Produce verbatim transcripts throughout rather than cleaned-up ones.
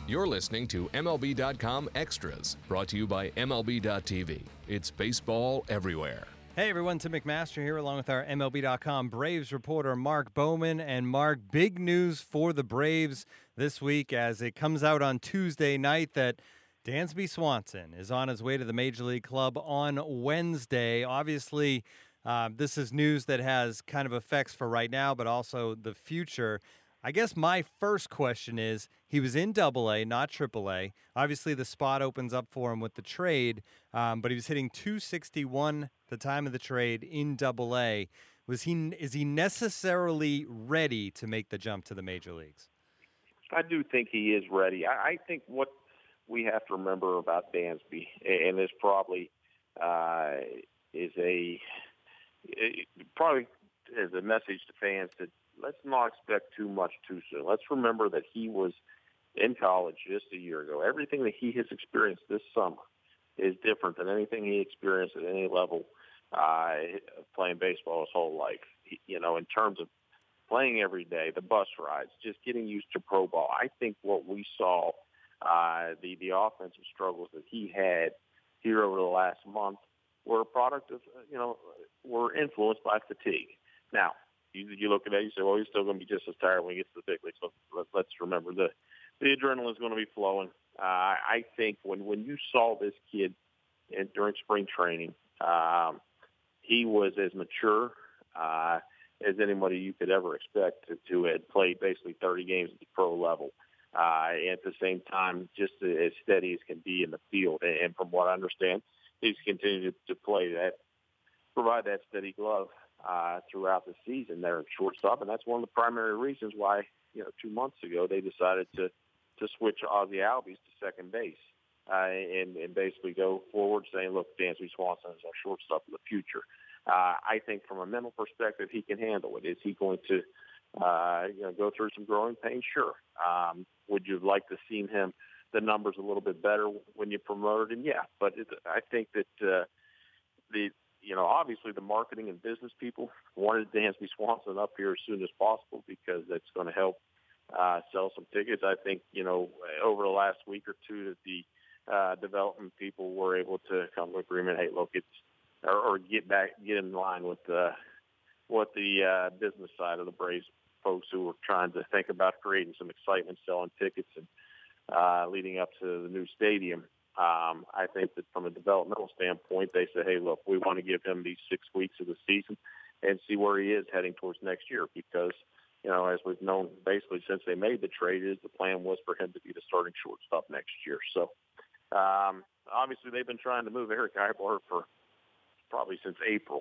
You're listening to M L B dot com Extras, brought to you by M L B dot T V. It's baseball everywhere. Hey everyone, Tim McMaster here along with our M L B dot com Braves reporter Mark Bowman. And Mark, big news for the Braves this week as it comes out on Tuesday night that Dansby Swanson is on his way to the Major League Club on Wednesday. Obviously, uh, this is news that has kind of effects for right now, but also the future. I guess my first question is, he was in Double A, not Triple A. Obviously, the spot opens up for him with the trade, um, but he was hitting two sixty-one the time of the trade in Double A. Was he? Is he necessarily ready to make the jump to the major leagues? I do think he is ready. I, I think what we have to remember about Dansby, and this probably uh, is a it probably is a message to fans that let's not expect too much too soon. Let's remember that he was in college just a year ago. Everything that he has experienced this summer is different than anything he experienced at any level uh, playing baseball his whole life. He, you know, in terms of playing every day, the bus rides, just getting used to pro ball. I think what we saw, uh, the, the offensive struggles that he had here over the last month were a product of, you know, were influenced by fatigue. Now, You, you look at that, you say, well, he's still going to be just as tired when he gets to the big leagues. So let, let's remember the the adrenaline is going to be flowing. Uh, I think when, when you saw this kid in, during spring training, um, he was as mature uh, as anybody you could ever expect to, to have played basically thirty games at the pro level. Uh, at the same time, just as steady as can be in the field. And, and from what I understand, he's continued to, to play that, provide that steady glove Uh, throughout the season there at shortstop, and that's one of the primary reasons why, you know, two months ago they decided to to switch Ozzie Albies to second base uh, and, and basically go forward saying, look, Dansby Swanson is our shortstop of the future. Uh, I think from a mental perspective, he can handle it. Is he going to, uh, you know, go through some growing pains? Sure. Um, would you have liked to seen him, the numbers a little bit better when you promoted him? Yeah, but it, I think that uh, the You know, obviously the marketing and business people wanted Dansby Swanson up here as soon as possible because that's going to help uh, sell some tickets. I think, you know, over the last week or two that the uh, development people were able to come to agreement, hey, look, it's or, or get back, get in line with uh, what the uh, business side of the Braves folks who were trying to think about creating some excitement, selling tickets and uh, leading up to the new stadium. Um, I think that from a developmental standpoint, they say, hey, look, we want to give him these six weeks of the season and see where he is heading towards next year because, you know, as we've known basically since they made the trade, is the plan was for him to be the starting shortstop next year. So um, obviously they've been trying to move Eric Aybar for probably since April.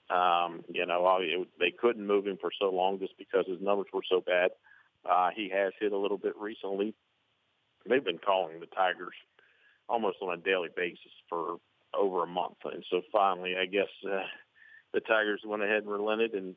Um, you know, it, they couldn't move him for so long just because his numbers were so bad. Uh, he has hit a little bit recently. They've been calling the Tigers almost on a daily basis for over a month. And so finally, I guess uh, the Tigers went ahead and relented and,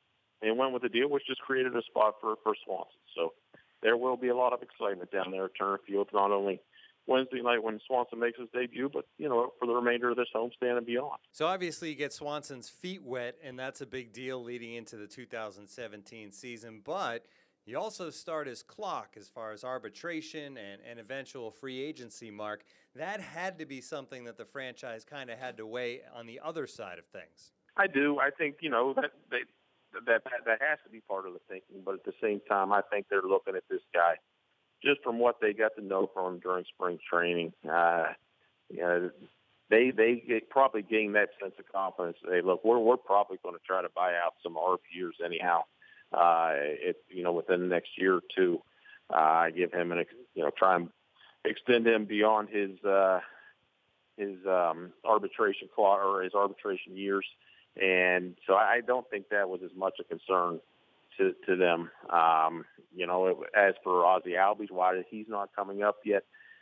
and went with the deal, which just created a spot for, for Swanson. So there will be a lot of excitement down there at Turner Field, not only Wednesday night when Swanson makes his debut, but, you know, for the remainder of this homestand and beyond. So obviously you get Swanson's feet wet, and that's a big deal leading into the two thousand seventeen season, but you also start his clock as far as arbitration and, and eventual free agency, Mark. That had to be something that the franchise kind of had to weigh on the other side of things. I do. I think, you know, that they, that that has to be part of the thinking. But at the same time, I think they're looking at this guy just from what they got to know from him during spring training. Uh, you know, they they get, probably gain that sense of confidence. Hey, look, we're we're probably going to try to buy out some R P years anyhow. Uh, it, you know, within the next year or two, uh, give him an, you know, try and extend him beyond his, uh, his, um, arbitration clause or his arbitration years. And so I don't think that was as much a concern to, to them. Um, you know, it, as for Ozzie Albies, why he's not coming up yet,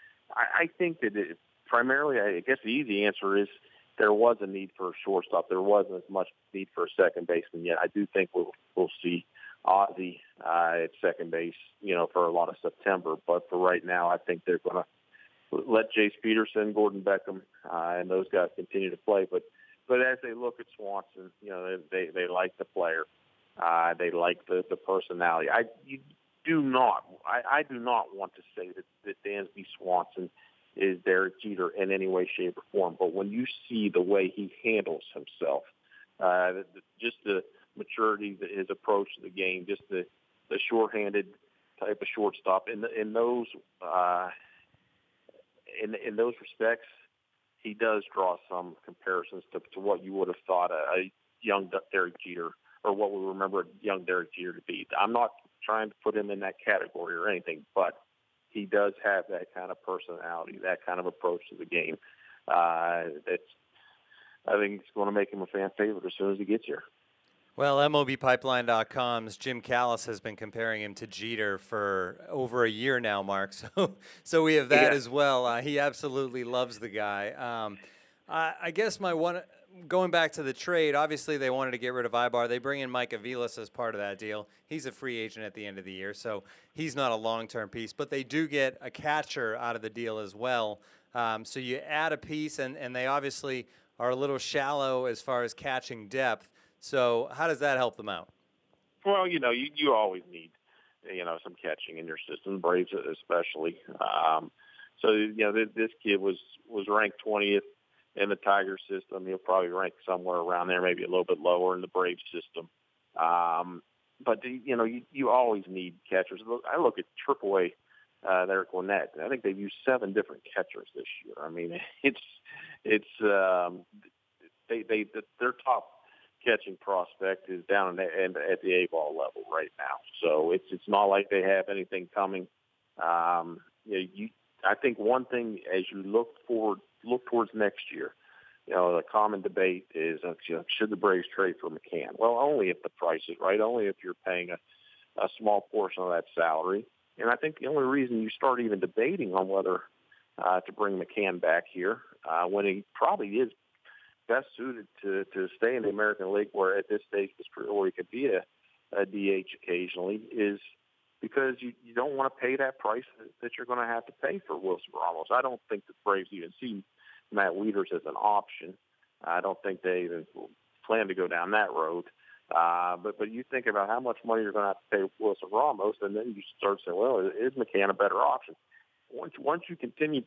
I, I think that it, primarily, I guess the easy answer is there was a need for a shortstop. There wasn't as much need for a second baseman yet. I do think we'll, we'll see Ozzie uh, at second base, you know, for a lot of September. But for right now, I think they're going to let Jace Peterson, Gordon Beckham, uh, and those guys continue to play. But but as they look at Swanson, you know, they they like the player. Uh, they like the, the personality. I you, do not, I, I do not want to say that, that Dansby Swanson is Derek Jeter in any way, shape, or form. But when you see the way he handles himself, uh, the, the, just the maturity, the, his approach to the game, just the, the shorthanded type of shortstop, in, the, in those uh, in, in those respects, he does draw some comparisons to, to what you would have thought a, a young Derek Jeter, or what we remember young Derek Jeter to be. I'm not trying to put him in that category or anything, but he does have that kind of personality, that kind of approach to the game. Uh, that's, I think it's going to make him a fan favorite as soon as he gets here. Well, M L B Pipeline dot com's Jim Callis has been comparing him to Jeter for over a year now, Mark. So, so we have that yeah. as well. Uh, he absolutely loves the guy. Um, I, I guess my one, going back to the trade, obviously they wanted to get rid of Ibar. They bring in Mike Aviles as part of that deal. He's a free agent at the end of the year, so he's not a long-term piece. But they do get a catcher out of the deal as well. Um, so you add a piece, and, and they obviously are a little shallow as far as catching depth. So how does that help them out? Well, you know, you, you always need, you know, some catching in your system, Braves especially. Um, so, you know, this, this kid was, was ranked twentieth in the Tiger system. He'll probably rank somewhere around there, maybe a little bit lower in the Braves system. Um, but, you know, you, you always need catchers. I look at triple A uh, there at Gwinnett. I think they've used seven different catchers this year. I mean, it's, it's, um, they, they, their top catching prospect is down at, at the A-ball level right now. So it's it's not like they have anything coming. Um, you know, you, I think one thing as you look forward, look towards next year, you know, the common debate is, uh, you know, should the Braves trade for McCann? Well, only if the price is right, only if you're paying a, a small portion of that salary. And I think the only reason you start even debating on whether uh, to bring McCann back here, uh, when he probably is best suited to, to stay in the American League, where at this stage of his career where he could be a, a D H occasionally, is because you, you don't want to pay that price that you're going to have to pay for Wilson Ramos. I don't think the Braves even see Matt Wieters as an option. I don't think they even plan to go down that road. Uh, but but you think about how much money you're going to have to pay Wilson Ramos, and then you start saying, well, is McCann a better option? Once, once you continue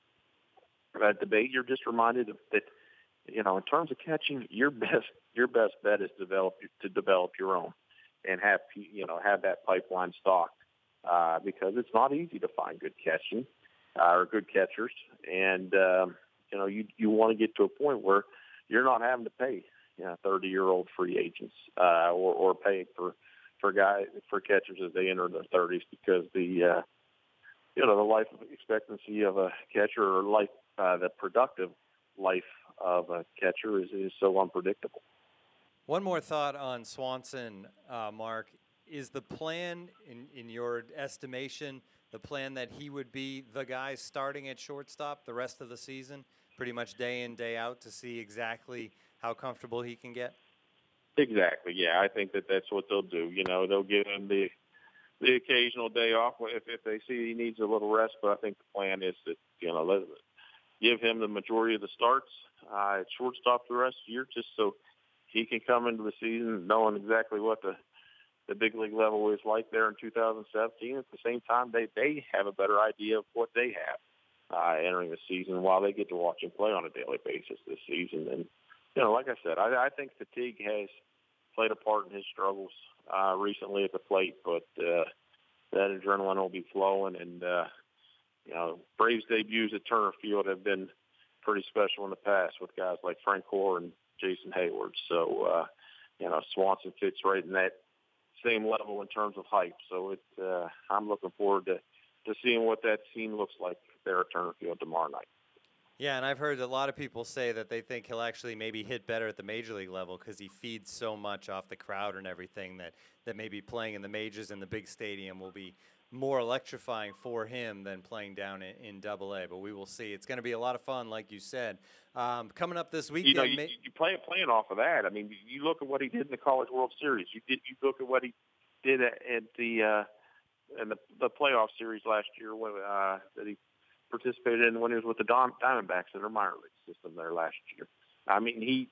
that debate, you're just reminded of that, you know, in terms of catching, your best your best bet is develop to develop your own, and have you know have that pipeline stocked, uh, because it's not easy to find good catching uh, or good catchers, and um, you know you you want to get to a point where you're not having to pay you know thirty year old free agents uh, or or pay for for guys for catchers as they enter their thirties, because the uh, you know the life expectancy of a catcher, or life uh, the productive life of a catcher is, is so unpredictable. One more thought on Swanson, uh, Mark. Is the plan, in, in your estimation, the plan that he would be the guy starting at shortstop the rest of the season, pretty much day in, day out, to see exactly how comfortable he can get? Exactly, yeah. I think that that's what they'll do. You know, they'll give him the the occasional day off if, if they see he needs a little rest, but I think the plan is that, you know, let give him the majority of the starts uh, at shortstop the rest of the year, just so he can come into the season knowing exactly what the, the big league level is like there in two thousand seventeen. At the same time, they, they have a better idea of what they have uh, entering the season, while they get to watch him play on a daily basis this season. And, you know, like I said, I, I think fatigue has played a part in his struggles uh, recently at the plate, but uh, that adrenaline will be flowing, and uh, you know, Braves debuts at Turner Field have been pretty special in the past with guys like Frank Hoare and Jason Hayward. So, uh, you know, Swanson fits right in that same level in terms of hype. So it, uh, I'm looking forward to, to seeing what that scene looks like there at Turner Field tomorrow night. Yeah, and I've heard a lot of people say that they think he'll actually maybe hit better at the major league level because he feeds so much off the crowd and everything, that, that maybe playing in the majors in the big stadium will be more electrifying for him than playing down in, in Double A. But we will see. It's going to be a lot of fun, like you said. Um, coming up this weekend, you know, you, you play playing off of that. I mean, you look at what he did in the College World Series. You did. You look at what he did at, at the uh, in the, the playoff series last year when uh, that he participated in when he was with the Diamondbacks in their minor league system there last year. I mean, he,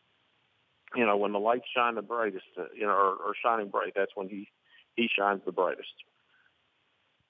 you know, when the lights shine the brightest, uh, you know, or, or shining bright, that's when he he shines the brightest.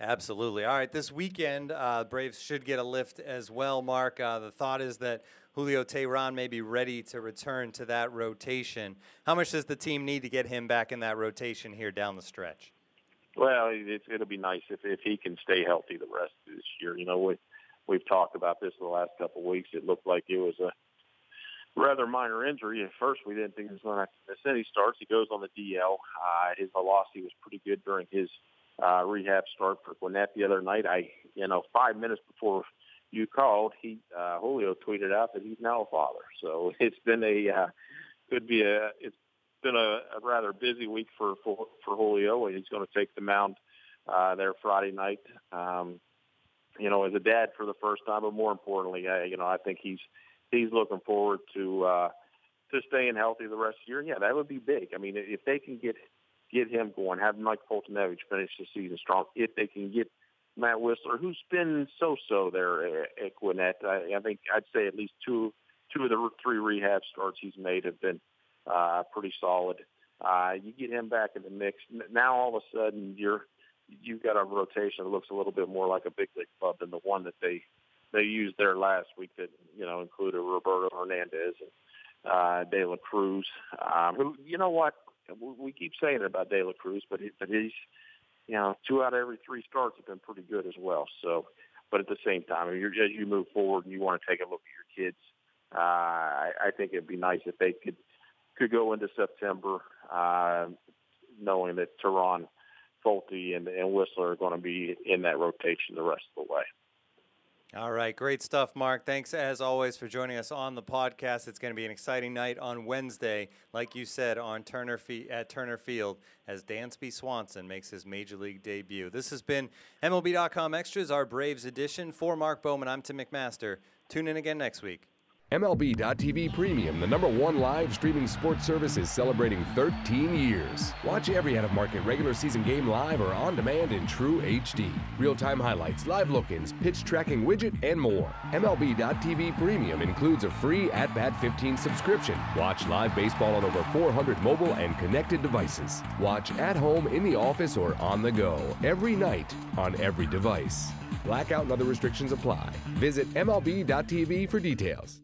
Absolutely. All right, this weekend, uh, Braves should get a lift as well, Mark. Uh, the thought is that Julio Teheran may be ready to return to that rotation. How much does the team need to get him back in that rotation here down the stretch? Well, it's, it'll be nice if, if he can stay healthy the rest of this year. You know, we, we've talked about this the last couple of weeks. It looked like it was a rather minor injury. At first, we didn't think he was going to miss any starts. He goes on the D L. Uh, his velocity was pretty good during his uh, rehab start for Gwinnett the other night. I, you know, five minutes before you called, he uh, Julio tweeted out that he's now a father. So it's been a uh, could be a it's been a, a rather busy week for for, for Julio. He's going to take the mound uh, there Friday night. Um, you know, as a dad for the first time, but more importantly, I, you know, I think he's he's looking forward to uh, to staying healthy the rest of the year. Yeah, that would be big. I mean, if they can get get him going, have Mike Foltynewicz finish the season strong, if they can get Matt Whistler, who's been so-so there at, at Gwinnett, I, I think I'd say at least two two of the three rehab starts he's made have been uh, pretty solid. Uh, you get him back in the mix. Now all of a sudden you're you've got a rotation that looks a little bit more like a big league club than the one that they they used there last week that, you know, included Roberto Hernandez and uh, De La Cruz, um, who, you know what, we keep saying it about De La Cruz, but, he, but he's, you know, two out of every three starts have been pretty good as well. So, but at the same time, I mean, you're, as you move forward and you want to take a look at your kids, uh, I, I think it'd be nice if they could could go into September uh, knowing that Teheran, Folty, and, and Whistler are going to be in that rotation the rest of the way. All right, great stuff, Mark. Thanks, as always, for joining us on the podcast. It's going to be an exciting night on Wednesday, like you said, on Turner Fe- at Turner Field, as Dansby Swanson makes his Major League debut. This has been M L B dot com Extras, our Braves edition. For Mark Bowman, I'm Tim McMaster. Tune in again next week. M L B dot T V Premium, the number one live streaming sports service, is celebrating thirteen years. Watch every out-of-market regular season game live or on demand in true H D. Real-time highlights, live look-ins, pitch tracking widget, and more. M L B dot T V Premium includes a free At Bat fifteen subscription. Watch live baseball on over four hundred mobile and connected devices. Watch at home, in the office, or on the go every night on every device. Blackout and other restrictions apply. Visit M L B dot T V for details.